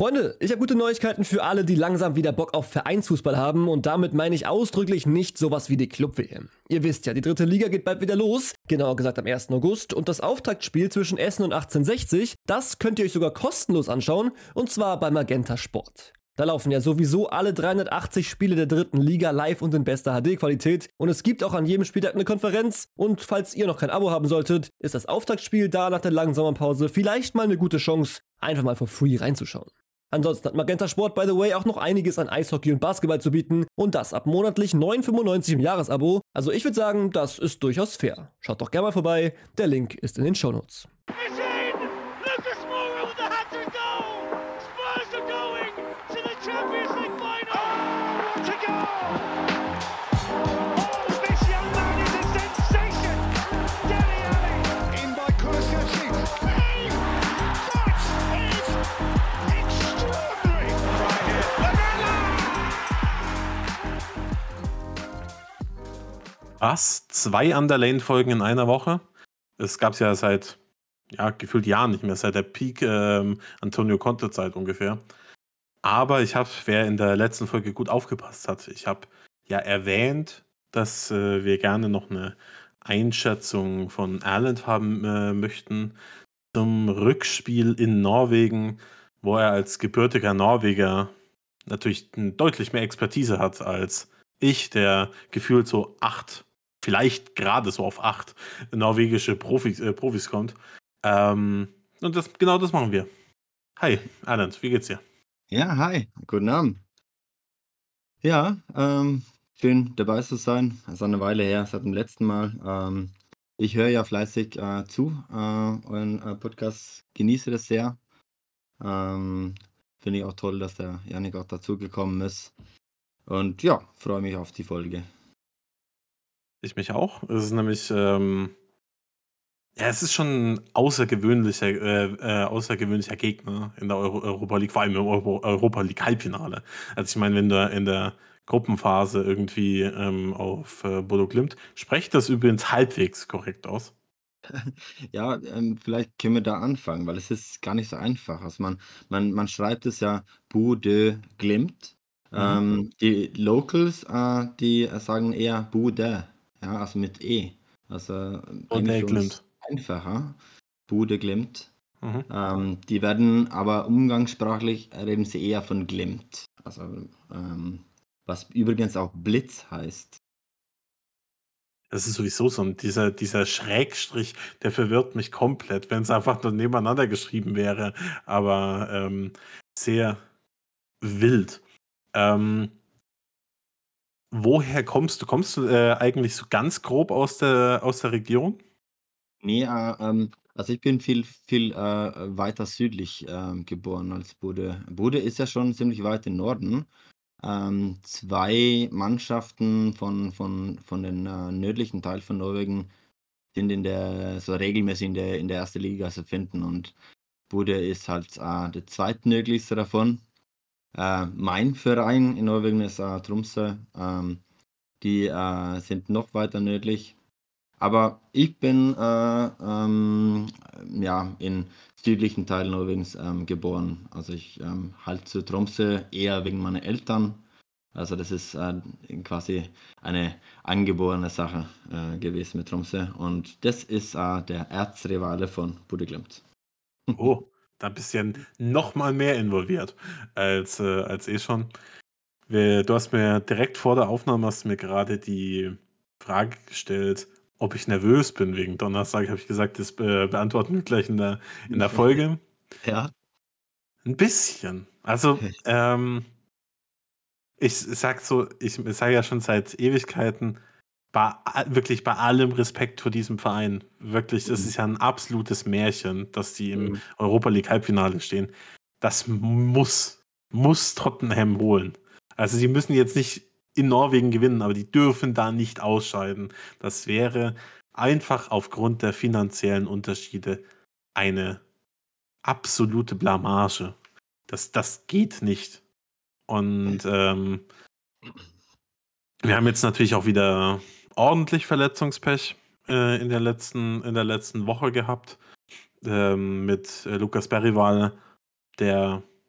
Freunde, ich habe gute Neuigkeiten für alle, die langsam wieder Bock auf Vereinsfußball haben und damit meine ich ausdrücklich nicht sowas wie die Club-WM. Ihr wisst ja, die dritte Liga geht bald wieder los, genauer gesagt am 1. August und das Auftaktspiel zwischen Essen und 1860, das könnt ihr euch sogar kostenlos anschauen und zwar bei Magenta Sport. Da laufen ja sowieso alle 380 Spiele der dritten Liga live und in bester HD-Qualität und es gibt auch an jedem Spieltag eine Konferenz und falls ihr noch kein Abo haben solltet, ist das Auftaktspiel da nach der langen Sommerpause vielleicht mal eine gute Chance, einfach mal for free reinzuschauen. Ansonsten hat Magenta Sport, by the way, auch noch einiges an Eishockey und Basketball zu bieten und das ab monatlich 9,95 im Jahresabo. Also ich würde sagen, das ist durchaus fair. Schaut doch gerne mal vorbei, der Link ist in den Shownotes. Was? 2 Underlane-Folgen in einer Woche? Es gab es ja seit gefühlt Jahren nicht mehr, seit der Peak Antonio Conte-Zeit ungefähr. Aber wer in der letzten Folge gut aufgepasst hat, ich habe ja erwähnt, dass wir gerne noch eine Einschätzung von Erlend haben möchten zum Rückspiel in Norwegen, wo er als gebürtiger Norweger natürlich deutlich mehr Expertise hat als ich, der gefühlt so 8, vielleicht gerade so auf 8 norwegische Profis kommt. Und genau das machen wir. Hi, Erlend, wie geht's dir? Ja, hi, guten Abend. Ja, schön dabei zu sein. Es ist eine Weile her, seit dem letzten Mal. Ich höre ja fleißig zu, euren Podcast, genieße das sehr. Finde ich auch toll, dass der Jannik auch dazugekommen ist. Und ja, freue mich auf die Folge. Ich mich auch. Es ist nämlich, es ist schon ein außergewöhnlicher Gegner in der Europa League, vor allem im Europa League Halbfinale. Also ich meine, wenn du in der Gruppenphase irgendwie auf Bodo Glimt, sprecht das übrigens halbwegs korrekt aus? Ja, vielleicht können wir da anfangen, weil es ist gar nicht so einfach. Also man schreibt es ja Bude Glimt. Die Locals, die sagen eher Bude, ja, also mit E. Also eigentlich für uns einfacher. Bude Glimt. Die werden aber umgangssprachlich reden sie eher von Glimt. Also was übrigens auch Blitz heißt. Das ist sowieso so dieser Schrägstrich, der verwirrt mich komplett, wenn es einfach nur nebeneinander geschrieben wäre, aber sehr wild. Woher kommst du? Kommst du eigentlich so ganz grob aus der Regierung? Nee, also ich bin viel weiter südlich geboren als Bude. Bude ist ja schon ziemlich weit im Norden. 2 Mannschaften von den nördlichen Teil von Norwegen sind so regelmäßig in der ersten Liga zu finden und Bude ist halt der zweitnördlichste davon. Mein Verein in Norwegen ist Tromsø. Die sind noch weiter nördlich. Aber ich bin in südlichen Teil Norwegens geboren. Also ich halt zu Tromsø eher wegen meiner Eltern. Also das ist quasi eine angeborene Sache gewesen mit Tromsø. Und das ist der Erzrivale von Bodø Glimt. Oh, da bist du ja noch mal mehr involviert als schon. Du hast mir direkt vor der Aufnahme gerade die Frage gestellt, ob ich nervös bin wegen Donnerstag. Habe ich gesagt, das beantworten wir gleich in der Folge. Ja. Ein bisschen. Also, ich sage ja schon seit Ewigkeiten, wirklich bei allem Respekt vor diesem Verein, wirklich, das ist ja ein absolutes Märchen, dass die im Europa League Halbfinale stehen. Das muss Tottenham holen. Also sie müssen jetzt nicht in Norwegen gewinnen, aber die dürfen da nicht ausscheiden. Das wäre einfach aufgrund der finanziellen Unterschiede eine absolute Blamage. Das geht nicht. Und wir haben jetzt natürlich auch wieder ordentlich Verletzungspech in der letzten Woche gehabt mit Lukas Berrival, der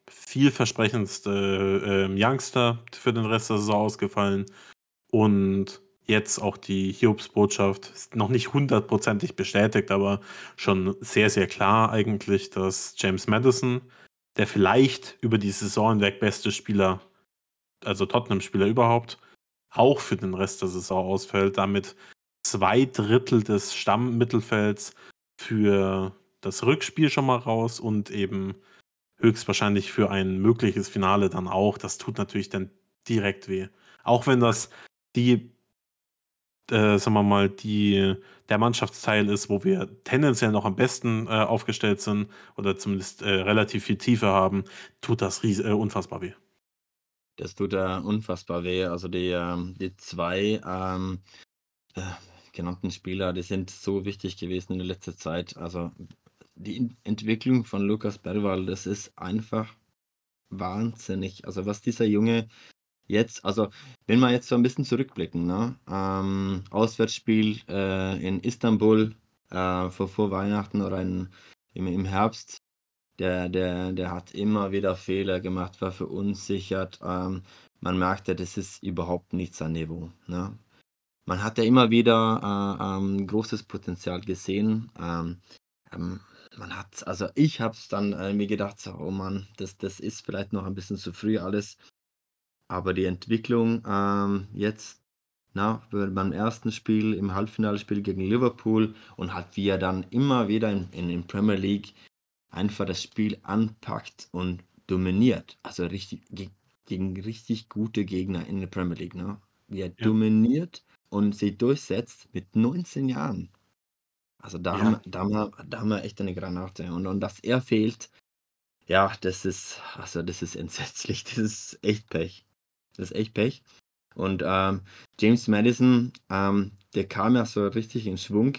vielversprechendste Youngster für den Rest der Saison ausgefallen. Und jetzt auch die Hiobsbotschaft, ist noch nicht hundertprozentig bestätigt, aber schon sehr, sehr klar eigentlich, dass James Maddison, der vielleicht über die Saison hinweg beste Spieler, also Tottenham-Spieler überhaupt, auch für den Rest der Saison ausfällt. Damit 2/3 des Stammmittelfelds für das Rückspiel schon mal raus und eben höchstwahrscheinlich für ein mögliches Finale dann auch. Das tut natürlich dann direkt weh. Auch wenn das die, sagen wir mal, der Mannschaftsteil ist, wo wir tendenziell noch am besten aufgestellt sind oder zumindest relativ viel Tiefe haben, tut das unfassbar weh. Das tut unfassbar weh. Also die zwei äh, genannten Spieler, die sind so wichtig gewesen in der letzten Zeit. Also die Entwicklung von Lukas Bergwall, das ist einfach wahnsinnig. Also was dieser Junge jetzt, also wenn wir jetzt so ein bisschen zurückblicken, ne? Auswärtsspiel in Istanbul vor Weihnachten oder im Herbst, der hat immer wieder Fehler gemacht, war verunsichert. Man merkte, das ist überhaupt nicht sein Niveau. Ne? Man hat ja immer wieder großes Potenzial gesehen. Ich habe es dann mir gedacht, so, oh Mann, das ist vielleicht noch ein bisschen zu früh alles. Aber die Entwicklung jetzt, beim ersten Spiel, im Halbfinalspiel gegen Liverpool und halt wie er dann immer wieder in Premier League einfach das Spiel anpackt und dominiert. Also richtig gegen richtig gute Gegner in der Premier League, ne? Wie er Ja. dominiert und sie durchsetzt mit 19 Jahren. Also da Ja. haben wir echt eine Granate. Und dass er fehlt, ja, das ist entsetzlich. Das ist echt Pech. Das ist echt Pech. Und James Maddison, der kam ja so richtig in Schwung.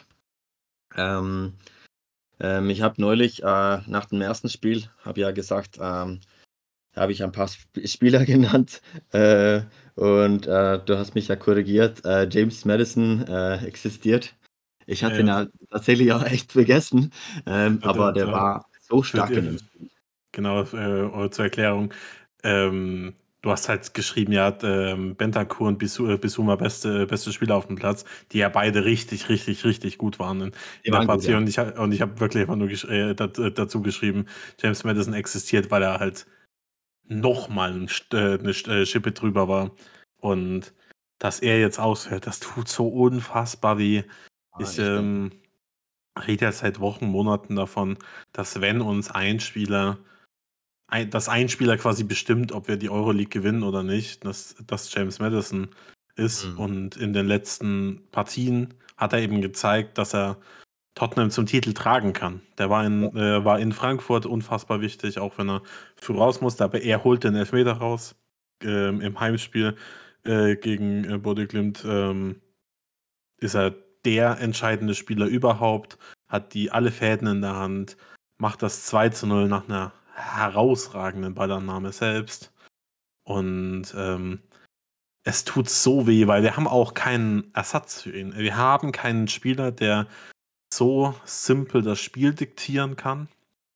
Ich habe neulich nach dem ersten Spiel, habe ja gesagt, habe ich ein paar Spieler genannt und du hast mich ja korrigiert. James Maddison existiert. Ich hatte ihn halt tatsächlich auch echt vergessen, aber der war so stark in dem Spiel. Genau, zur Erklärung. Du hast halt geschrieben, ja, Bentancur und Bissouma beste Spieler auf dem Platz, die ja beide richtig, richtig, richtig gut waren in der waren gut, Partie. ja. Und ich habe wirklich einfach nur dazu geschrieben, James Maddison existiert, weil er halt nochmal eine Schippe drüber war. Und dass er jetzt ausfällt, das tut so unfassbar weh. Ich rede jetzt seit Wochen, Monaten davon, dass wenn uns ein Spieler quasi bestimmt, ob wir die Euroleague gewinnen oder nicht, dass das James Maddison ist. Mhm. Und in den letzten Partien hat er eben gezeigt, dass er Tottenham zum Titel tragen kann. Der war in Frankfurt unfassbar wichtig, auch wenn er früh raus musste, aber er holt den Elfmeter raus im Heimspiel gegen Bodø Glimt. Ist er der entscheidende Spieler überhaupt, hat alle Fäden in der Hand, macht das 2:0 nach einer herausragenden Ballannahme selbst. Und es tut so weh, weil wir haben auch keinen Ersatz für ihn. Wir haben keinen Spieler, der so simpel das Spiel diktieren kann,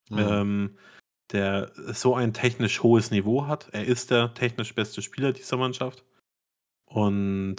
der so ein technisch hohes Niveau hat. Er ist der technisch beste Spieler dieser Mannschaft. Und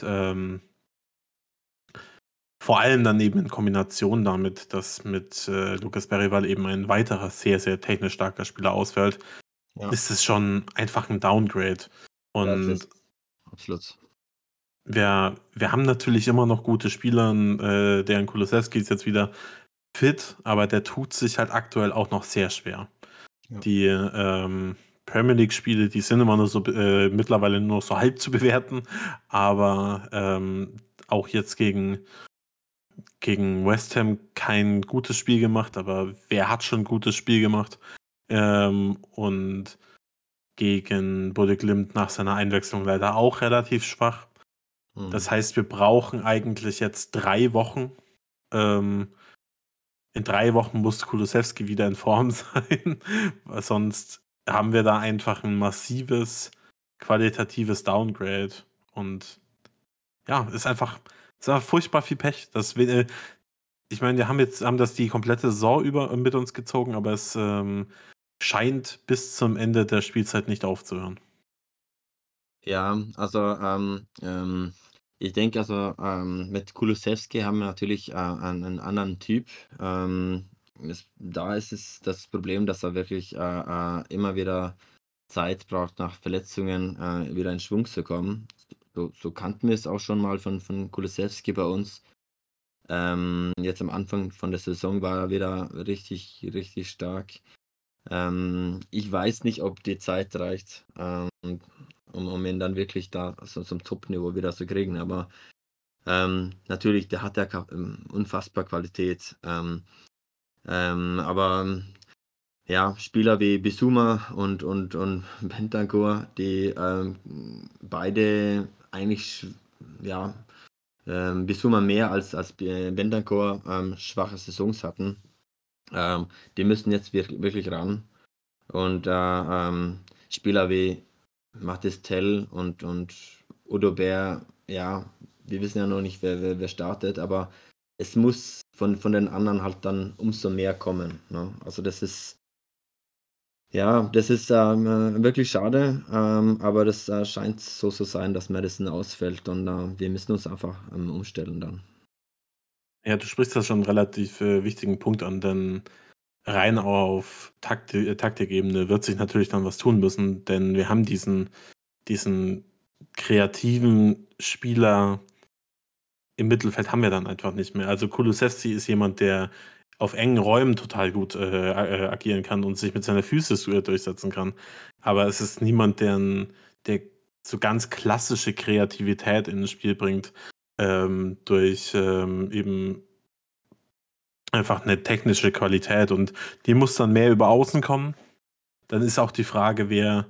vor allem dann eben in Kombination damit, dass mit Lukas Bergwall eben ein weiterer sehr, sehr technisch starker Spieler ausfällt, Ja, ist es schon einfach ein Downgrade. das Und ist absolut. wir haben natürlich immer noch gute Spieler. Dejan Kulusevski ist jetzt wieder fit, aber der tut sich halt aktuell auch noch sehr schwer. Ja. Die Premier League-Spiele, die sind immer nur so mittlerweile nur noch so halb zu bewerten, aber auch jetzt gegen West Ham kein gutes Spiel gemacht, aber wer hat schon ein gutes Spiel gemacht? Und gegen Bodø Glimt nach seiner Einwechslung leider auch relativ schwach. Das heißt, wir brauchen eigentlich jetzt 3 Wochen. In 3 Wochen muss Kulusevski wieder in Form sein, weil sonst haben wir da einfach ein massives qualitatives Downgrade. Und ja, ist einfach furchtbar viel Pech. Ich meine, wir haben das die komplette Saison über mit uns gezogen, aber scheint bis zum Ende der Spielzeit nicht aufzuhören. Ja, also, ich denke, also, mit Kulusewski haben wir natürlich, einen anderen Typ. Da ist es das Problem, dass er wirklich, immer wieder Zeit braucht, nach Verletzungen, wieder in Schwung zu kommen. So kannten wir es auch schon mal von Kulusewski bei uns. Jetzt am Anfang von der Saison war er wieder richtig, richtig stark. Ich weiß nicht, ob die Zeit reicht, um ihn dann wirklich da so zum Top-Niveau wieder zu kriegen. Aber natürlich, der hat ja unfassbar Qualität. Aber ja, Spieler wie Bissouma und Bentancur, die beide eigentlich, ja, Bissouma mehr als Bentancur schwache Saisons hatten. Die müssen jetzt wirklich ran. Und Spieler wie Mathys Tell und Odobert, ja, wir wissen ja noch nicht, wer startet, aber es muss von den anderen halt dann umso mehr kommen. Ne? Also das ist wirklich schade, aber das scheint so zu sein, dass Madison ausfällt und wir müssen uns einfach umstellen dann. Ja, du sprichst da schon einen relativ wichtigen Punkt an, denn rein auf Taktikebene wird sich natürlich dann was tun müssen, denn wir haben diesen kreativen Spieler im Mittelfeld haben wir dann einfach nicht mehr. Also Kulusevski ist jemand, der auf engen Räumen total gut agieren kann und sich mit seiner Füße durchsetzen kann. Aber es ist niemand, der so ganz klassische Kreativität in das Spiel bringt, durch eben einfach eine technische Qualität. Und die muss dann mehr über Außen kommen. Dann ist auch die Frage, wer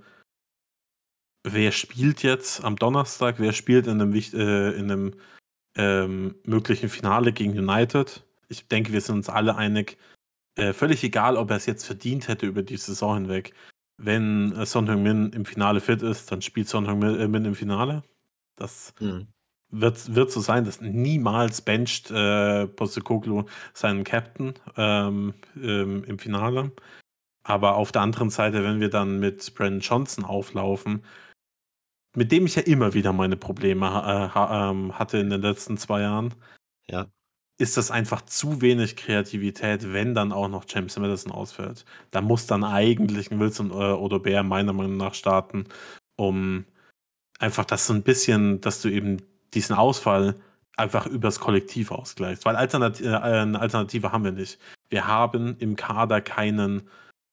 spielt jetzt am Donnerstag, wer spielt in einem möglichen Finale gegen United. Ich denke, wir sind uns alle einig, völlig egal, ob er es jetzt verdient hätte über die Saison hinweg. Wenn Son Heung-min im Finale fit ist, dann spielt Son Heung-min im Finale. Das wird so sein, dass niemals bencht Postecoglou seinen Captain im Finale. Aber auf der anderen Seite, wenn wir dann mit Brandon Johnson auflaufen, mit dem ich ja immer wieder meine Probleme hatte in den letzten 2 Jahren, Ja. ist das einfach zu wenig Kreativität, wenn dann auch noch James Maddison ausfällt. Da muss dann eigentlich ein Wilson Odobert meiner Meinung nach starten, um einfach das so ein bisschen, dass du eben diesen Ausfall einfach übers Kollektiv ausgleichst. Weil eine Alternative haben wir nicht. Wir haben im Kader keinen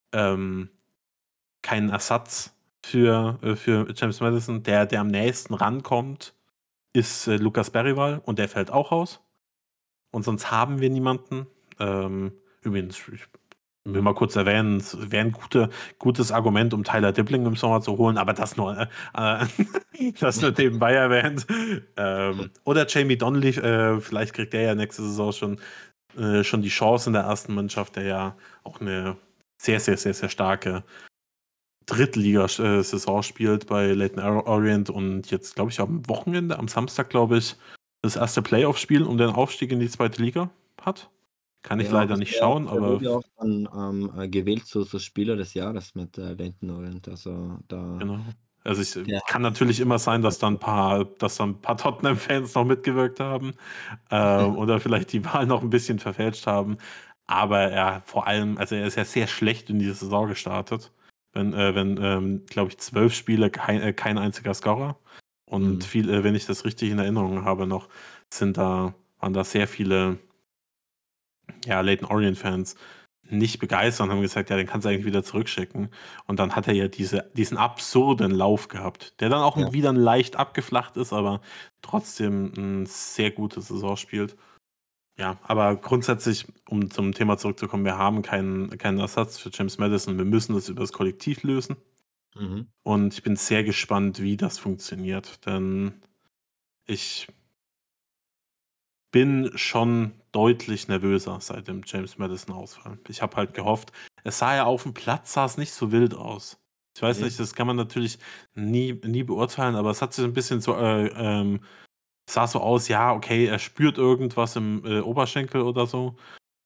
Ersatz für James Maddison. Der am nächsten rankommt, ist Lucas Berrival und der fällt auch aus. Und sonst haben wir niemanden. Übrigens, ich will mal kurz erwähnen, es wäre ein gutes Argument, um Tyler Dibbling im Sommer zu holen, aber das nur nebenbei erwähnt. Oder Jamie Donnelly, vielleicht kriegt der ja nächste Saison schon die Chance in der ersten Mannschaft, der ja auch eine sehr, sehr, sehr, sehr starke Drittliga-Saison spielt bei Leyton Orient und jetzt, glaube ich, am Wochenende, am Samstag, glaube ich, das erste Playoff-Spiel um den Aufstieg in die zweite Liga hat. Kann ich leider nicht schauen, der aber wurde auch dann gewählt zu Spieler des Jahres mit Leyton Orient. Also da. genau. Also es Ja. kann natürlich immer sein, dass dann ein paar Tottenham-Fans noch mitgewirkt haben oder vielleicht die Wahl noch ein bisschen verfälscht haben. Aber ja, vor allem, also er ist ja sehr schlecht in diese Saison gestartet. Wenn glaube ich, 12 Spiele, kein einziger Scorer. Und wenn ich das richtig in Erinnerung habe noch, waren da sehr viele Leyton Orient-Fans nicht begeistert und haben gesagt, ja, den kannst du eigentlich wieder zurückschicken. Und dann hat er ja diesen absurden Lauf gehabt, der dann auch Ja. wieder leicht abgeflacht ist, aber trotzdem ein sehr gutes Saison spielt. Ja, aber grundsätzlich, um zum Thema zurückzukommen, wir haben keinen Ersatz für James Maddison. Wir müssen das über das Kollektiv lösen. Und ich bin sehr gespannt, wie das funktioniert. Denn ich bin schon deutlich nervöser seit dem James Maddison-Ausfall. Ich habe halt gehofft, es sah ja auf dem Platz sah es nicht so wild aus. Ich weiß nicht, das kann man natürlich nie beurteilen, aber es hat sich ein bisschen so sah so aus, ja, okay, er spürt irgendwas im Oberschenkel oder so.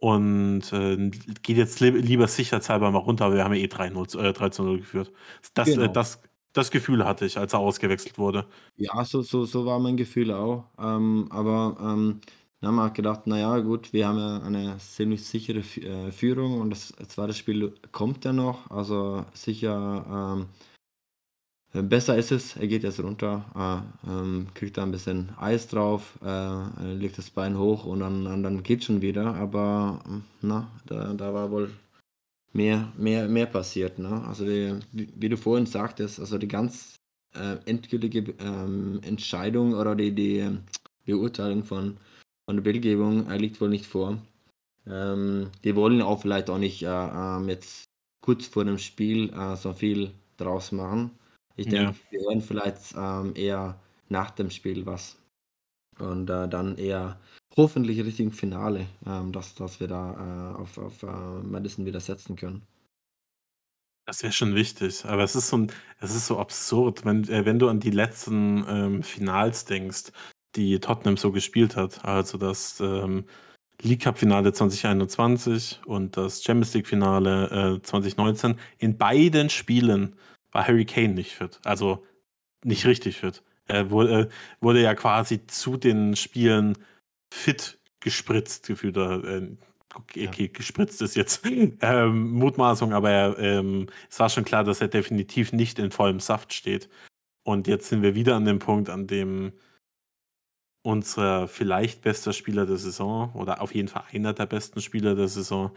und geht jetzt lieber sicherheitshalber mal runter, aber wir haben ja 3-0 geführt. Genau. Das Gefühl hatte ich, als er ausgewechselt wurde. Ja, so war mein Gefühl auch. Aber dann haben wir auch gedacht, na ja, gut, wir haben ja eine ziemlich sichere Führung und das zweite Spiel kommt ja noch. Also sicher, besser ist es. Er geht jetzt runter, kriegt da ein bisschen Eis drauf, legt das Bein hoch und dann geht schon wieder. Aber da war wohl mehr passiert. Ne? Also wie du vorhin sagtest, also die ganz endgültige Entscheidung oder die Beurteilung von der Bildgebung liegt wohl nicht vor. Die wollen auch vielleicht auch nicht jetzt kurz vor dem Spiel so viel draus machen. Ich Ja. denke, wir hören vielleicht eher nach dem Spiel was. Und dann eher hoffentlich Richtung Finale, dass wir da auf Madison wieder setzen können. Das wäre schon wichtig, aber es ist so absurd, wenn du an die letzten, Finals denkst, die Tottenham so gespielt hat. Also das, League-Cup-Finale 2021 und das Champions League-Finale, 2019. In beiden Spielen war Harry Kane nicht fit, also nicht richtig fit. Er wurde ja quasi zu den Spielen fit gespritzt gefühlt. Okay, gespritzt ist jetzt Mutmaßung, aber es war schon klar, dass er definitiv nicht in vollem Saft steht. Und jetzt sind wir wieder an dem Punkt, an dem unser vielleicht bester Spieler der Saison oder auf jeden Fall einer der besten Spieler der Saison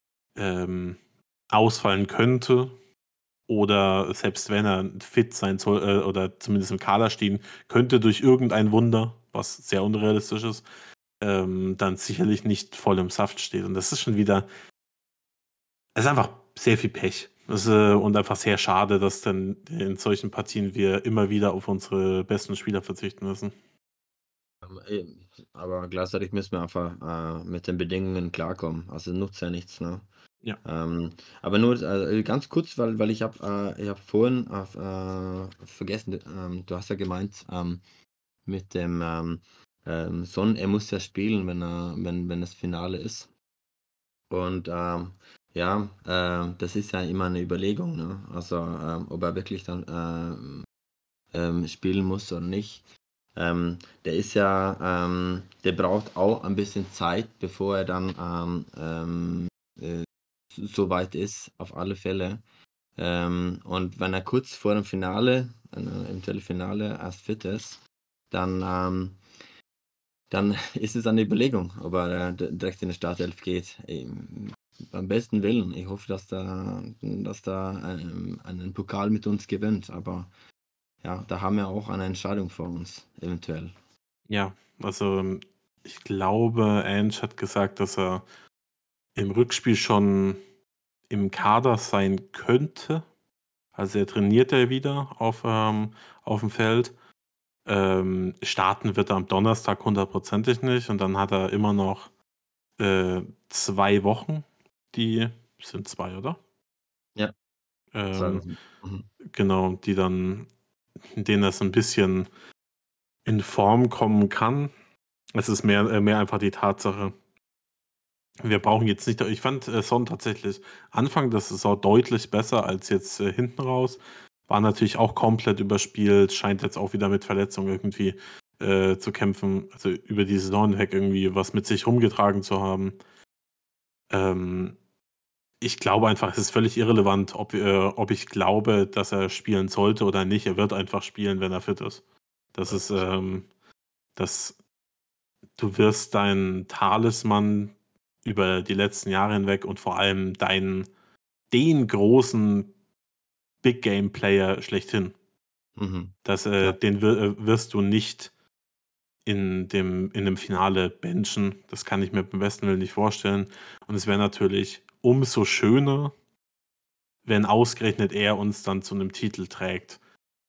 ausfallen könnte. Oder selbst wenn er fit sein soll oder zumindest im Kader stehen könnte durch irgendein Wunder, was sehr unrealistisch ist, dann sicherlich nicht voll im Saft steht. Und das ist schon wieder, es ist einfach sehr viel Pech. Und einfach sehr schade, dass dann in solchen Partien wir immer wieder auf unsere besten Spieler verzichten müssen. Aber gleichzeitig müssen wir einfach mit den Bedingungen klarkommen. Also nutzt ja nichts, ne? Ja. Aber nur ganz kurz, weil ich hab vorhin vergessen, du hast ja gemeint, mit dem Son, er muss ja spielen, wenn das Finale ist. Und ja, das ist ja immer eine Überlegung, ne? Also ob er wirklich dann spielen muss oder nicht. Der ist ja, der braucht auch ein bisschen Zeit, bevor er dann so weit ist, auf alle Fälle. Und wenn er kurz vor dem Finale, im Telefinale erst fit ist, dann ist es eine Überlegung, ob er direkt in die Startelf geht. Beim besten Willen. Ich hoffe, dass da einen Pokal mit uns gewinnt. Aber ja, da haben wir auch eine Entscheidung vor uns, eventuell. Ja, also ich glaube, Ange hat gesagt, dass er im Rückspiel schon im Kader sein könnte. Also er trainiert ja wieder auf dem Feld. Starten wird er am Donnerstag hundertprozentig nicht und dann hat er immer noch 2 Wochen, die sind 2, oder? Ja. Ähm, Mhm. genau, in denen er so ein bisschen in Form kommen kann. Es ist mehr einfach die Tatsache, wir brauchen jetzt nicht, ich fand Son tatsächlich Anfang der Saison deutlich besser als jetzt hinten raus. War natürlich auch komplett überspielt, scheint jetzt auch wieder mit Verletzungen irgendwie zu kämpfen, also über die Saison hinweg irgendwie was mit sich rumgetragen zu haben. Ich glaube einfach, es ist völlig irrelevant, ob ich glaube, dass er spielen sollte oder nicht. Er wird einfach spielen, wenn er fit ist. Das ist, das, du wirst deinen Talisman über die letzten Jahre hinweg und vor allem den großen Big Game Player schlechthin. Mhm. Den wirst du nicht in dem Finale benchen. Das kann ich mir beim besten Willen nicht vorstellen. Und es wäre natürlich umso schöner, wenn ausgerechnet er uns dann zu einem Titel trägt.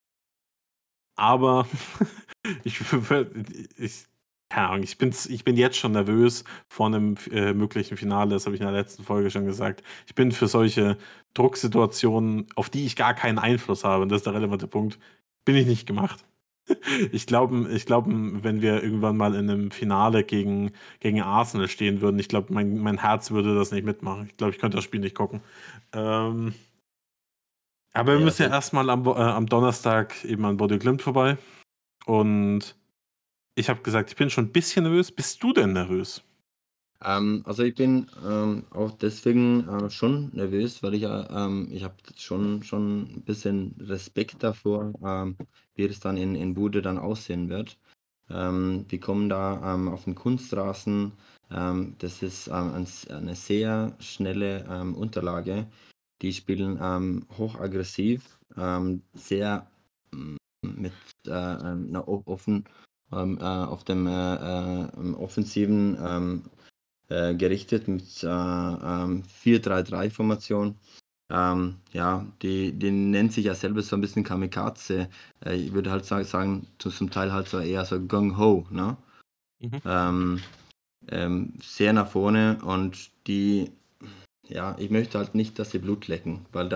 Aber ich, keine Ahnung, ich bin jetzt schon nervös vor einem möglichen Finale, das habe ich in der letzten Folge schon gesagt. Ich bin für solche Drucksituationen, auf die ich gar keinen Einfluss habe, und das ist der relevante Punkt, bin ich nicht gemacht. wenn wir irgendwann mal in einem Finale gegen Arsenal stehen würden, ich glaube, mein Herz würde das nicht mitmachen. Ich glaube, ich könnte das Spiel nicht gucken. Ähm, aber wir Ja, müssen also ja erstmal am Donnerstag eben an Bode Glimt vorbei. Und ich habe gesagt, ich bin schon ein bisschen nervös. Bist du denn nervös? Also ich bin auch deswegen schon nervös, weil ich habe schon ein bisschen Respekt davor, wie es dann in Bude dann aussehen wird. Die kommen da auf den Kunstrasen. Das ist eine sehr schnelle Unterlage. Die spielen hochaggressiv, sehr mit offen auf dem offensiven gerichtet mit 4-3-3-Formation. Ja, die nennt sich ja selber so ein bisschen Kamikaze. Ich würde halt sagen, zum Teil halt so eher so Gung-Ho, ne? Mhm. Ähm, sehr nach vorne und ja, ich möchte halt nicht, dass sie Blut lecken, weil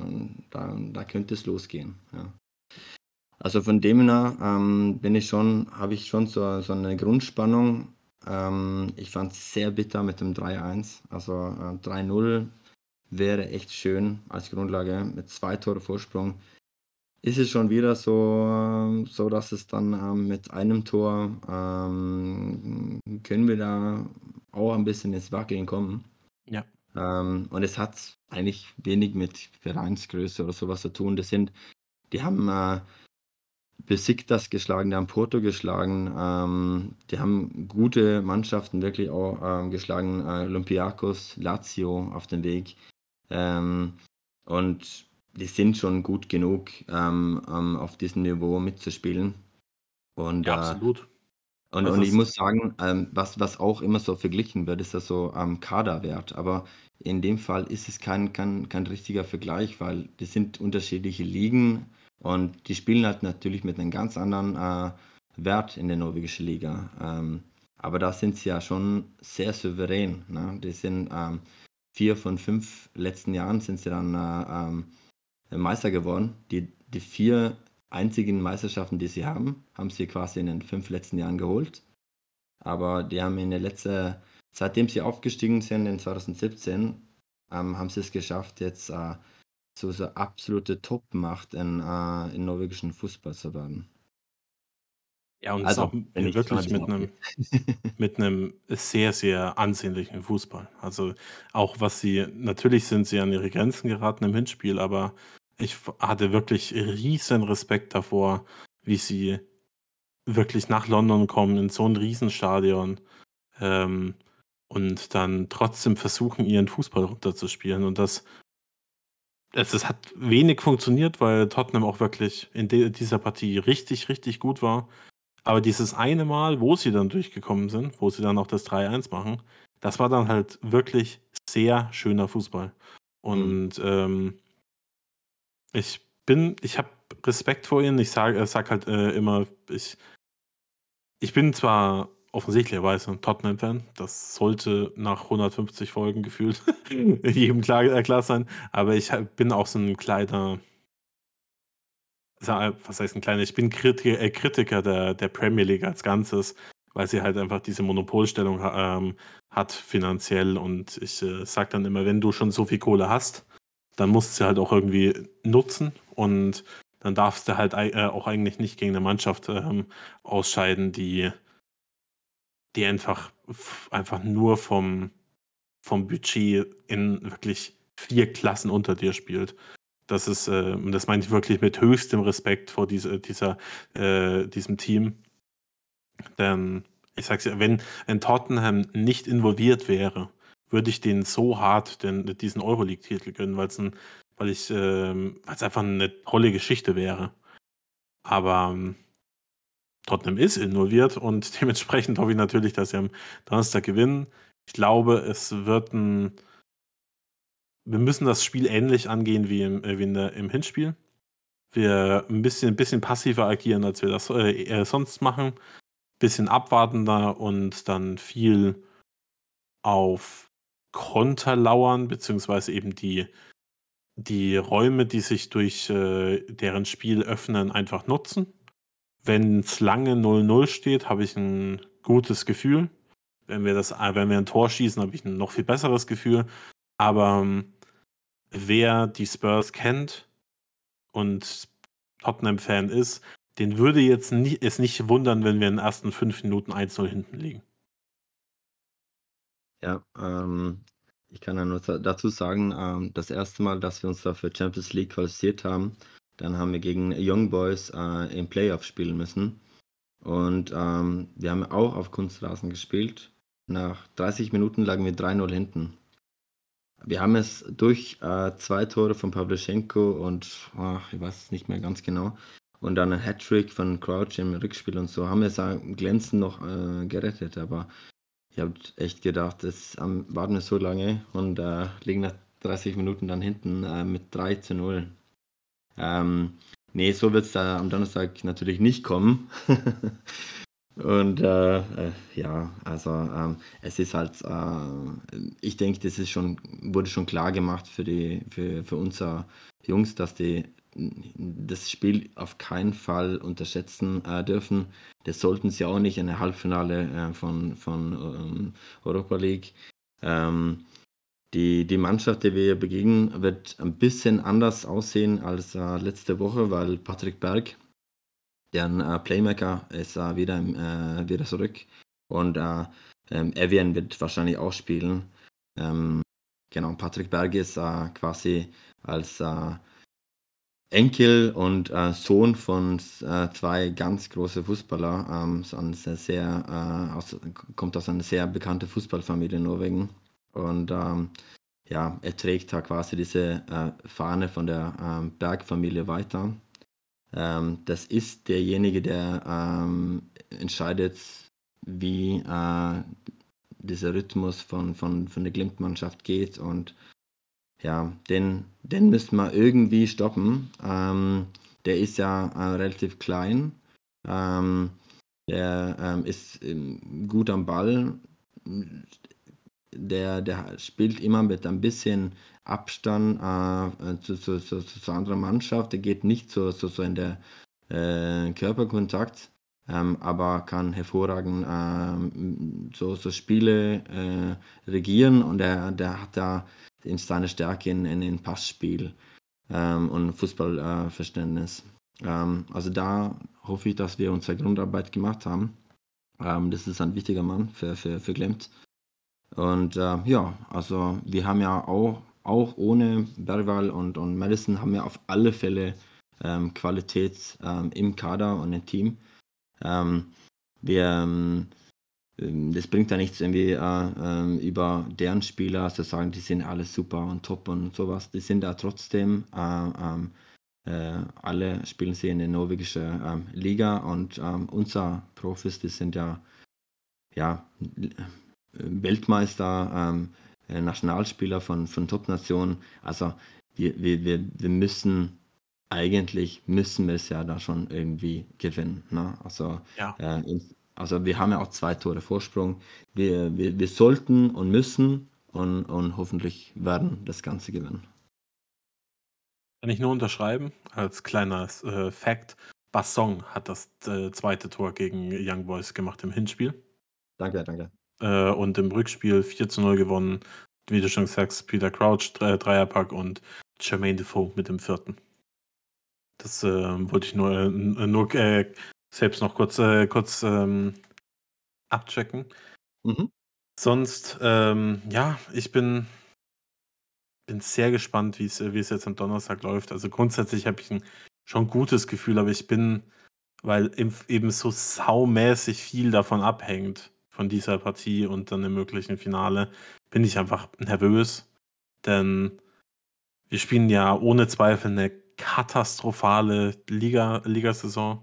da könnte es losgehen. Ja. Also von dem her habe ich schon so eine Grundspannung. Ich fand es sehr bitter mit dem 3-1. Also 3-0 wäre echt schön als Grundlage mit 2 Tore Vorsprung. Ist es schon wieder so dass es dann mit einem Tor können wir da auch ein bisschen ins Wackeln kommen. Ja. Und es hat eigentlich wenig mit Vereinsgröße oder sowas zu tun. Die haben Besiktas geschlagen, die haben Porto geschlagen, die haben gute Mannschaften wirklich auch geschlagen, Olympiakos, Lazio auf dem Weg. Ähm, und die sind schon gut genug, auf diesem Niveau mitzuspielen. Und, Ja, äh, absolut. und Also ich es, muss sagen, was auch immer so verglichen wird, ist das so Kaderwert. Aber in dem Fall ist es kein richtiger Vergleich, weil das sind unterschiedliche Ligen und die spielen halt natürlich mit einem ganz anderen Wert in der norwegischen Liga. Aber da sind sie ja schon sehr souverän. Ne? Die sind 4 von 5 letzten Jahren sind sie dann Meister geworden. Die 4 einzigen Meisterschaften, die sie haben sie quasi in den 5 letzten Jahren geholt. Aber die haben seitdem sie aufgestiegen sind in 2017, haben sie es geschafft, jetzt so absolute Top-Macht in norwegischen Fußball zu werden. ja, und es ist auch Also, wenn ich schon ein wirklich bisschen mit abgehe. einem sehr, sehr ansehnlichen Fußball. Also, auch was sie natürlich sind sie an ihre Grenzen geraten im Hinspiel, aber hatte wirklich riesen Respekt davor, wie sie wirklich nach London kommen, in so ein Riesenstadion, ähm, und dann trotzdem versuchen, ihren Fußball runterzuspielen. Und das hat wenig funktioniert, weil Tottenham auch wirklich in dieser Partie richtig, richtig gut war. Aber dieses eine Mal, wo sie dann durchgekommen sind, wo sie dann auch das 3-1 machen, das war dann halt wirklich sehr schöner Fußball. Mhm. Und ich habe Respekt vor ihnen. Sag halt immer, ich bin zwar offensichtlicherweise ein Tottenham-Fan, das sollte nach 150 Folgen gefühlt jedem klar sein, aber bin auch so ein kleiner, was heißt ein kleiner, ich bin Kritiker der Premier League als Ganzes, weil sie halt einfach diese Monopolstellung hat finanziell und ich sage dann immer, wenn du schon so viel Kohle hast, dann musst du sie halt auch irgendwie nutzen und dann darfst du halt auch eigentlich nicht gegen eine Mannschaft ausscheiden, die einfach nur vom Budget in wirklich 4 Klassen unter dir spielt. Und das meine ich wirklich mit höchstem Respekt vor diesem Team. Denn ich sag's ja, wenn Tottenham nicht involviert wäre, würde ich denen so hart diesen Euroleague-Titel gönnen, weil es einfach eine tolle Geschichte wäre. Aber Tottenham ist involviert und dementsprechend hoffe ich natürlich, dass sie am Donnerstag gewinnen. Ich glaube, wir müssen das Spiel ähnlich angehen im Hinspiel. Wir ein bisschen passiver agieren, als wir das sonst machen. Bisschen abwartender und dann viel auf Konter lauern, beziehungsweise eben die Räume, die sich durch deren Spiel öffnen, einfach nutzen. Wenn es lange 0-0 steht, habe ich ein gutes Gefühl. Wenn wir ein Tor schießen, habe ich ein noch viel besseres Gefühl. Aber wer die Spurs kennt und Tottenham-Fan ist, den würde jetzt es nicht wundern, wenn wir in den ersten 5 Minuten 1-0 hinten liegen. Ja, ich kann ja nur dazu sagen, das erste Mal, dass wir uns da für Champions League qualifiziert haben, dann haben wir gegen Young Boys im Playoff spielen müssen. Und wir haben auch auf Kunstrasen gespielt. Nach 30 Minuten lagen wir 3-0 hinten. Wir haben es durch 2 Tore von Pavlyuchenko und ich weiß es nicht mehr ganz genau. Und dann ein Hattrick von Crouch im Rückspiel und so haben wir es glänzend noch gerettet. Aber ich habe echt gedacht, das warten wir so lange und liegen nach 30 Minuten dann hinten mit 3-0. Nee, so wird es da am Donnerstag natürlich nicht kommen. Und ja, also es ist halt, ich denke, das ist wurde schon klar gemacht für unsere Jungs, dass die das Spiel auf keinen Fall unterschätzen dürfen. Das sollten sie auch nicht in der Halbfinale von Europa League. Die Mannschaft, der wir begegnen, wird ein bisschen anders aussehen als letzte Woche, weil Patrick Berg, deren Playmaker, ist wieder zurück. Und Evian wird wahrscheinlich auch spielen. Genau, Patrick Berg ist quasi als Enkel und Sohn von 2 ganz große Fußballer. Kommt aus einer sehr bekannten Fußballfamilie in Norwegen. Und ja, er trägt da quasi diese Fahne von der Bergfamilie weiter. Das ist derjenige, der entscheidet, wie dieser Rhythmus von der Glimt-Mannschaft geht. Und ja, den müssen wir irgendwie stoppen. Der ist ja relativ klein. Der ist gut am Ball. Der spielt immer mit ein bisschen Abstand zu anderer Mannschaft. Der geht nicht so in der Körperkontakt, aber kann hervorragend so Spiele regieren, und der hat da seine Stärke in den Passspiel und Fußballverständnis. Also da hoffe ich, dass wir unsere Grundarbeit gemacht haben. Das ist ein wichtiger Mann für Glimt. Und ja, also wir haben ja auch ohne Bergwall und Madison haben wir auf alle Fälle Qualität im Kader und im Team. Das bringt ja nichts, irgendwie über deren Spieler zu sagen, die sind alle super und top und sowas. Die sind da trotzdem, alle spielen sie in der norwegischen Liga, und unsere Profis, die sind ja Weltmeister, Nationalspieler von Top-Nationen. Also wir müssen wir es ja da schon irgendwie gewinnen. Ne? Also, Ja. Also wir haben ja auch 2 Tore Vorsprung. Wir sollten und müssen und hoffentlich werden das Ganze gewinnen. Kann ich nur unterschreiben. Als kleiner Fact: Bassong hat das 2. Tor gegen Young Boys gemacht im Hinspiel. Danke. Und im Rückspiel 4-0 gewonnen. Wie du schon sagst, Peter Crouch, Dreierpack, und Jermaine Defoe mit dem 4. Das wollte ich nur selbst noch kurz abchecken. Mhm. Sonst, ja, ich bin sehr gespannt, wie es jetzt am Donnerstag läuft. Also grundsätzlich habe ich ein schon gutes Gefühl, aber weil eben so saumäßig viel davon abhängt, von dieser Partie und dann im möglichen Finale, bin ich einfach nervös. Denn wir spielen ja ohne Zweifel eine katastrophale Ligasaison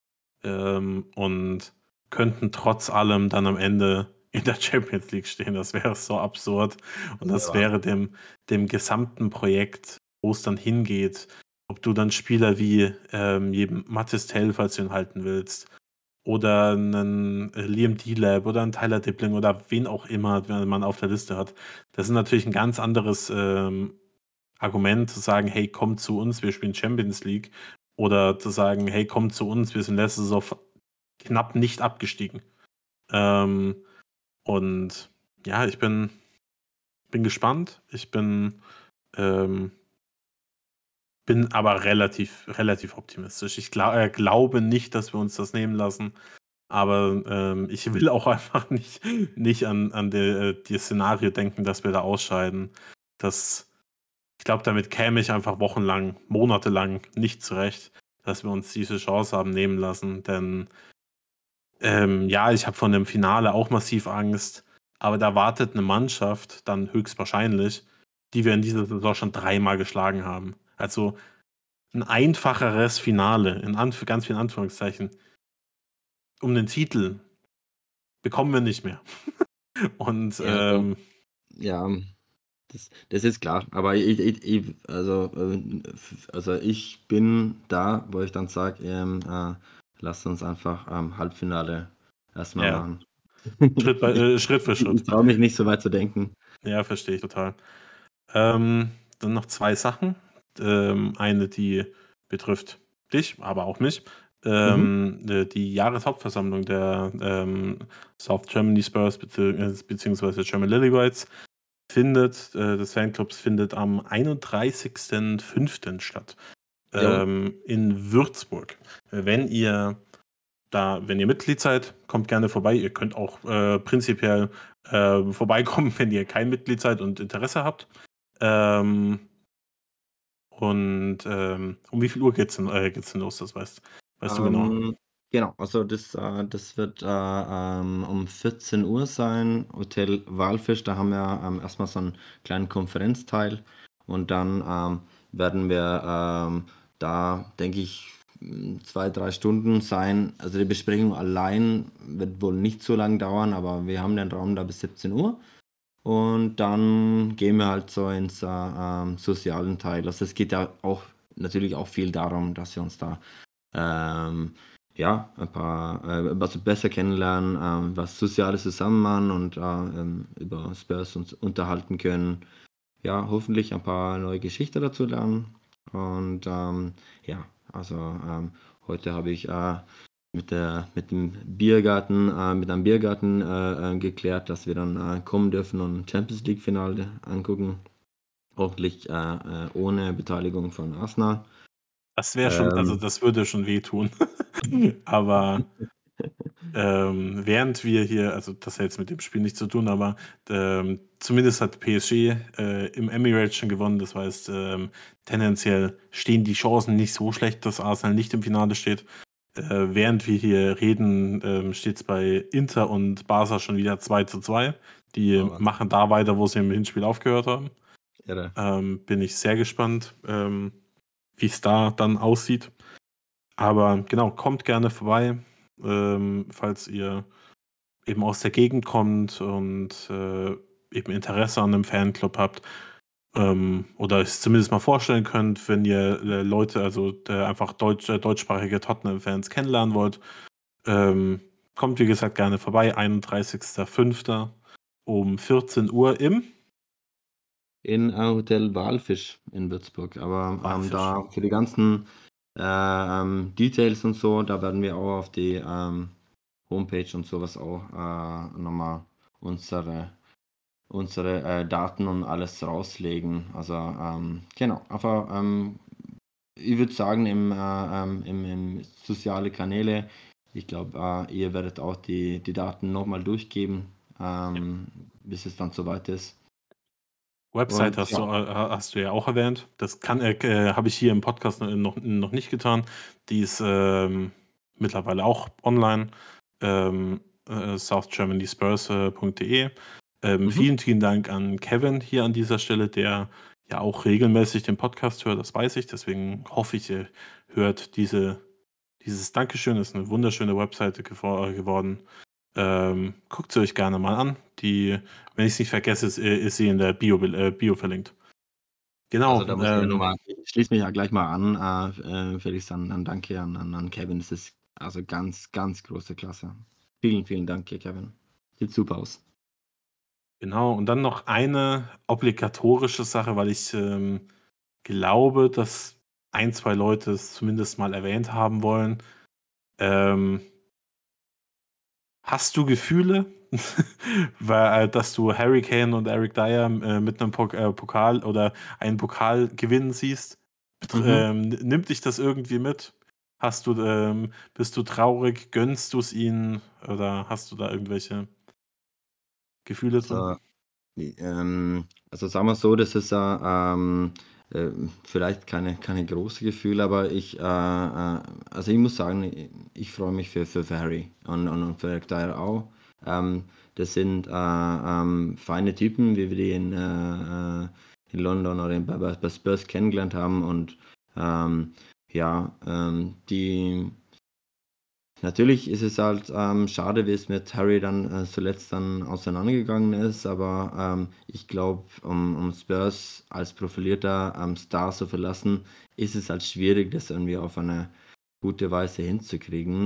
und könnten trotz allem dann am Ende in der Champions League stehen. Das wäre so absurd. Und das Ja. wäre dem gesamten Projekt, wo es dann hingeht, ob du dann Spieler wie Mathis Tell, falls du ihn halten willst, oder einen Liam D-Lab oder einen Tyler Dippling oder wen auch immer, wenn man auf der Liste hat. Das ist natürlich ein ganz anderes Argument, zu sagen, hey, komm zu uns, wir spielen Champions League, oder zu sagen, hey, kommt zu uns, wir sind letzte Saison knapp nicht abgestiegen. Ähm, und ja, ich bin gespannt. Ich ähm, bin aber relativ optimistisch. Ich glaube nicht, dass wir uns das nehmen lassen, aber ich will auch einfach nicht an die Szenario denken, dass wir da ausscheiden. Ich glaube, damit käme ich einfach wochenlang, monatelang nicht zurecht, dass wir uns diese Chance haben nehmen lassen. Denn ja, ich habe von dem Finale auch massiv Angst, aber da wartet eine Mannschaft dann höchstwahrscheinlich, die wir in dieser Saison schon dreimal geschlagen haben. Also ein einfacheres Finale, ganz vielen Anführungszeichen, um den Titel bekommen wir nicht mehr. Und Ja, ja, das ist klar. Aber also ich bin da, wo ich dann sage, lasst uns einfach Halbfinale erstmal ja, machen. Schritt für Ich Schritt. traue mich nicht so weit zu denken. Ja, verstehe ich total. Dann noch zwei Sachen. Eine, die betrifft dich, aber auch mich. Die Jahreshauptversammlung der South Germany Spurs beziehungsweise German Lilywhites des Fanclubs findet am 31.05. statt. Jo. In Würzburg. Wenn ihr Mitglied seid, kommt gerne vorbei. Ihr könnt auch prinzipiell vorbeikommen, wenn ihr kein Mitglied seid und Interesse habt. Um wie viel Uhr geht's denn los? Das weißt du genau. Genau, also das wird um 14 Uhr sein. Hotel Walfisch, da haben wir erstmal so einen kleinen Konferenzteil und dann werden wir da, denke ich, 2, 3 Stunden sein. Also die Besprechung allein wird wohl nicht so lange dauern, aber wir haben den Raum da bis 17 Uhr. Und dann gehen wir halt so ins sozialen Teil. Also es geht ja auch natürlich auch viel darum, dass wir uns da ja, ein paar was besser kennenlernen, was Soziales zusammen machen und über Spurs uns unterhalten können. Ja, hoffentlich ein paar neue Geschichten dazu lernen. Und ja, also heute habe ich mit einem Biergarten geklärt, dass wir dann kommen dürfen und Champions League Finale angucken. Hoffentlich ohne Beteiligung von Arsenal. Das wäre schon, also das würde schon wehtun. Aber während wir hier, also das hat jetzt mit dem Spiel nichts zu tun, aber zumindest hat PSG im Emirates schon gewonnen. Das heißt, tendenziell stehen die Chancen nicht so schlecht, dass Arsenal nicht im Finale steht. Während wir hier reden, steht es bei Inter und Barca schon wieder 2:2. Die Oh, Wahnsinn. machen da weiter, wo sie im Hinspiel aufgehört haben. Irre. Bin ich sehr gespannt, wie es da dann aussieht. Aber genau, kommt gerne vorbei, falls ihr eben aus der Gegend kommt und eben Interesse an einem Fanclub habt. Oder es zumindest mal vorstellen könnt, wenn ihr Leute, also einfach deutschsprachige Tottenham-Fans kennenlernen wollt. Kommt, wie gesagt, gerne vorbei. 31.05. um 14 Uhr im In Hotel Walfisch in Würzburg. Aber Walfisch. da für die ganzen Details und so, da werden wir auch auf die Homepage und sowas auch nochmal unsere Daten und alles rauslegen. Also genau, einfach ich würde sagen im soziale Kanäle, ich glaube, ihr werdet auch die Daten nochmal durchgeben, bis es dann soweit ist. Website Und hast du ja auch erwähnt. Das habe ich hier im Podcast noch nicht getan. Die ist mittlerweile auch online. southgermanyspurs.de. Vielen Dank an Kevin hier an dieser Stelle, der ja auch regelmäßig den Podcast hört, das weiß ich. Deswegen hoffe ich, ihr hört dieses Dankeschön. Ist eine wunderschöne Webseite geworden. Guckt sie euch gerne mal an. Wenn ich es nicht vergesse, ist sie in der Bio verlinkt. Genau. Also da muss ich schließe mich ja gleich mal an, Felix, dann danke an Kevin. Das ist also ganz, ganz große Klasse. Vielen Dank, Kevin. Sieht super aus. Genau, und dann noch eine obligatorische Sache, weil ich glaube, dass ein, zwei Leute es zumindest mal erwähnt haben wollen. Hast du Gefühle, dass du Harry Kane und Eric Dyer mit einem Pokal oder einen Pokal gewinnen siehst? Nimmt dich das irgendwie mit? Bist du traurig? Gönnst du es ihnen? Oder hast du da irgendwelche Gefühle drin? So, also sagen wir so, das ist vielleicht keine große Gefühle, aber also ich muss sagen, ich freue mich für Harry und für Eric Dyer auch. Das sind feine Typen, wie wir die in London oder bei Spurs kennengelernt haben und die natürlich ist es halt schade, wie es mit Harry dann zuletzt dann auseinandergegangen ist, aber ich glaube, um Spurs als profilierter Star zu verlassen, ist es halt schwierig, das irgendwie auf eine gute Weise hinzukriegen.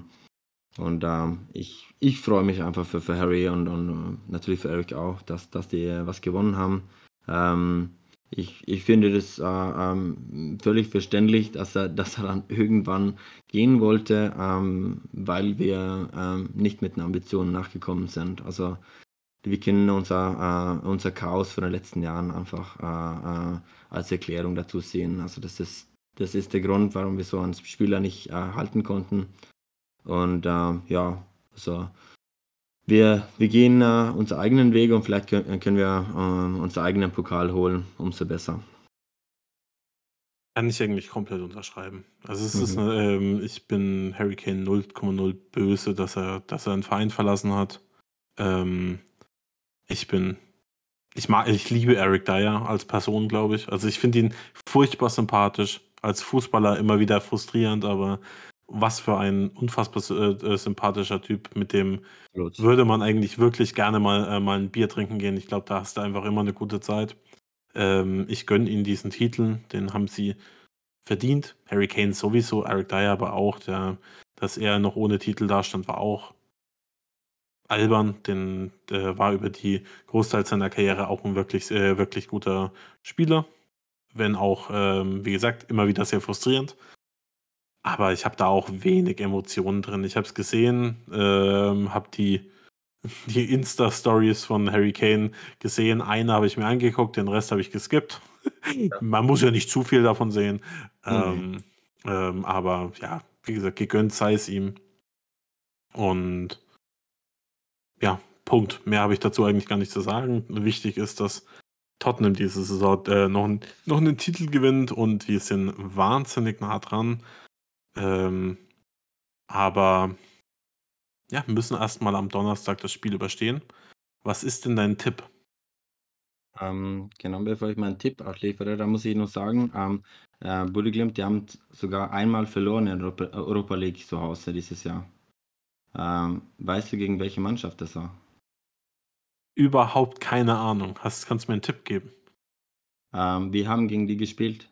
Ich freue mich einfach für Harry und natürlich für Eric auch, dass die was gewonnen haben. Ich finde das völlig verständlich, dass er dann irgendwann gehen wollte, weil wir nicht mit den Ambitionen nachgekommen sind. Also wir können unser Chaos von den letzten Jahren einfach als Erklärung dazu sehen. Also das ist der Grund, warum wir so einen Spieler nicht halten konnten. Und also wir gehen unseren eigenen Weg und vielleicht können wir unseren eigenen Pokal holen, umso besser. Kann ich eigentlich komplett unterschreiben. Also Mhm. ich bin Harry Kane 0,0 böse, dass er den Verein verlassen hat. Ähm, ich liebe Eric Dyer als Person, glaube ich. Also ich finde ihn furchtbar sympathisch. Als Fußballer immer wieder frustrierend, aber was für ein unfassbar sympathischer Typ, mit dem Absolut. würde man eigentlich wirklich gerne mal ein Bier trinken gehen. Ich glaube, da hast du einfach immer eine gute Zeit. Ich gönne ihnen diesen Titel, den haben sie verdient. Harry Kane sowieso, Eric Dyer aber auch. Dass er noch ohne Titel dastand, war auch albern. Der war über die Großteil seiner Karriere auch ein wirklich guter Spieler. Wenn auch, wie gesagt, immer wieder sehr frustrierend. Aber ich habe da auch wenig Emotionen drin. Ich habe es gesehen, habe die Insta-Stories von Harry Kane gesehen. Eine habe ich mir angeguckt, den Rest habe ich geskippt. Man muss ja nicht zu viel davon sehen. Nee. Aber ja, wie gesagt, gegönnt sei es ihm. Und ja, Punkt. Mehr habe ich dazu eigentlich gar nicht zu sagen. Wichtig ist, dass Tottenham diese Saison noch einen Titel gewinnt und wir sind wahnsinnig nah dran. Aber ja, wir müssen erstmal am Donnerstag das Spiel überstehen. Was ist denn dein Tipp? Genau, bevor ich meinen Tipp ausliefere, da muss ich noch sagen, Bodø/Glimt, die haben sogar einmal verloren in der Europa League zu Hause dieses Jahr. Weißt du, gegen welche Mannschaft das war? Überhaupt keine Ahnung. Kannst du mir einen Tipp geben? Wir haben gegen die gespielt.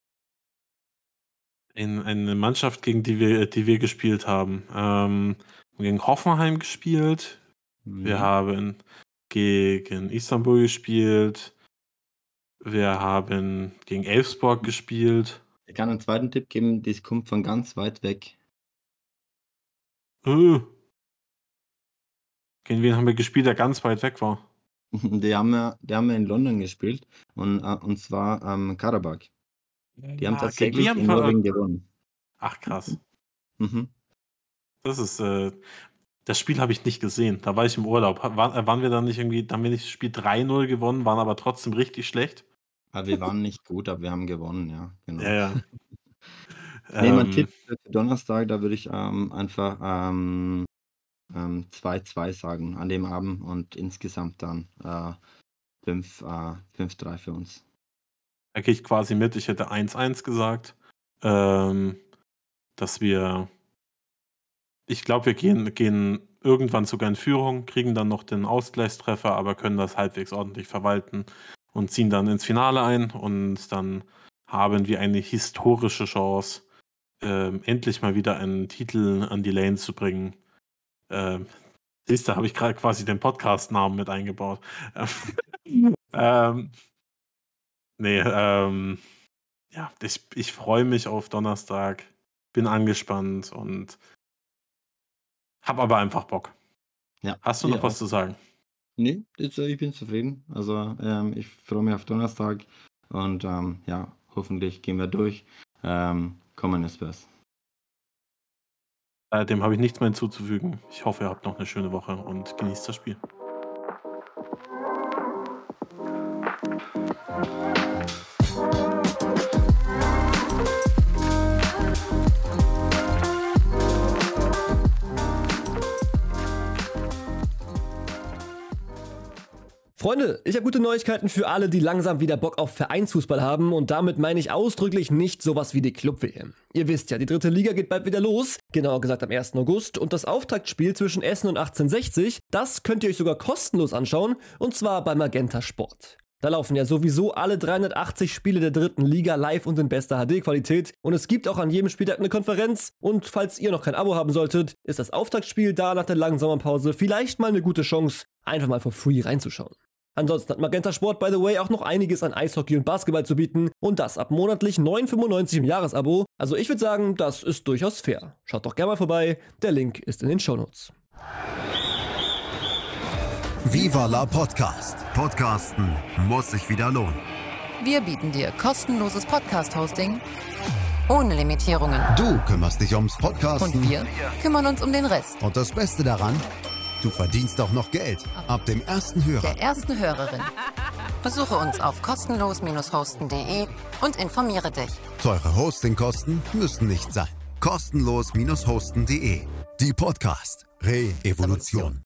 Eine Mannschaft, gegen die wir gespielt haben. Gegen Hoffenheim gespielt. Wir Nee. haben gegen Istanbul gespielt. Wir haben gegen Elfsborg gespielt. Ich kann einen zweiten Tipp geben, das kommt von ganz weit weg. Äh, Gegen wen haben wir gespielt, der ganz weit weg war? Die haben ja in London gespielt und zwar Karabakh. Die haben Ja, gegen die tatsächlich haben in wir. Norwegen gewonnen. Ach krass. Mhm. Das ist, das Spiel habe ich nicht gesehen. Da war ich im Urlaub. Waren wir dann nicht irgendwie, da haben wir nicht das Spiel 3-0 gewonnen, waren aber trotzdem richtig schlecht. Aber wir waren nicht gut, aber wir haben gewonnen, ja, Ja, genau. ja. Ne, mein Ähm, Tipp für Donnerstag, da würde ich einfach 2-2 sagen an dem Abend und insgesamt dann 5-3 für uns. Da gehe ich quasi mit. Ich hätte 1-1 gesagt. Ähm, dass wir, ich glaube, wir gehen irgendwann sogar in Führung, kriegen dann noch den Ausgleichstreffer, aber können das halbwegs ordentlich verwalten und ziehen dann ins Finale ein. Und dann haben wir eine historische Chance, endlich mal wieder einen Titel an die Lane zu bringen. Ähm, Siehst du, habe ich gerade quasi den Podcast-Namen mit eingebaut. ähm, nee, ja, ich freue mich auf Donnerstag, bin angespannt und habe aber einfach Bock. Ja, Hast du ihr noch was auch. zu sagen? Nee, ich bin zufrieden. Also ich freue mich auf Donnerstag und ja, hoffentlich gehen wir durch. Kommen ist was. Dem habe ich nichts mehr hinzuzufügen. Ich hoffe, ihr habt noch eine schöne Woche und genießt das Spiel. Freunde, ich habe gute Neuigkeiten für alle, die langsam wieder Bock auf Vereinsfußball haben und damit meine ich ausdrücklich nicht sowas wie die Club-WM. Ihr wisst ja, die 3. Liga geht bald wieder los, genauer gesagt am 1. August und das Auftaktspiel zwischen Essen und 1860, das könnt ihr euch sogar kostenlos anschauen und zwar bei Magenta Sport. Da laufen ja sowieso alle 380 Spiele der 3. Liga live und in bester HD-Qualität und es gibt auch an jedem Spieltag eine Konferenz und falls ihr noch kein Abo haben solltet, ist das Auftaktspiel da nach der langen Sommerpause vielleicht mal eine gute Chance, einfach mal for free reinzuschauen. Ansonsten hat Magenta Sport, by the way, auch noch einiges an Eishockey und Basketball zu bieten und das ab monatlich 9,95 im Jahresabo. Also ich würde sagen, das ist durchaus fair. Schaut doch gerne mal vorbei, der Link ist in den Shownotes. Viva la Podcast. Podcasten muss sich wieder lohnen. Wir bieten dir kostenloses Podcast-Hosting ohne Limitierungen. Du kümmerst dich ums Podcasten. Und wir kümmern uns um den Rest. Und das Beste daran, du verdienst auch noch Geld. Ab dem ersten Hörer. Der ersten Hörerin. Besuche uns auf kostenlos-hosten.de und informiere dich. Teure Hostingkosten müssen nicht sein. Kostenlos-hosten.de. Die Podcast Re-Evolution.